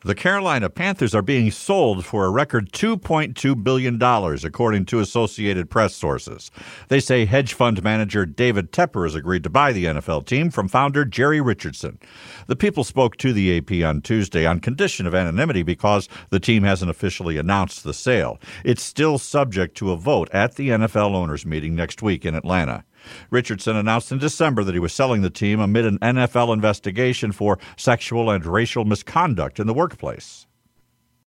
The Carolina Panthers are being sold for a record $2.2 billion, according to Associated Press sources. They say hedge fund manager David Tepper has agreed to buy the NFL team from founder Jerry Richardson. The People spoke to the AP on Tuesday on condition of anonymity because the team hasn't officially announced the sale. It's still subject to a vote at the NFL owners meeting next week in Atlanta. Richardson announced in December that he was selling the team amid an NFL investigation for sexual and racial misconduct in the workplace.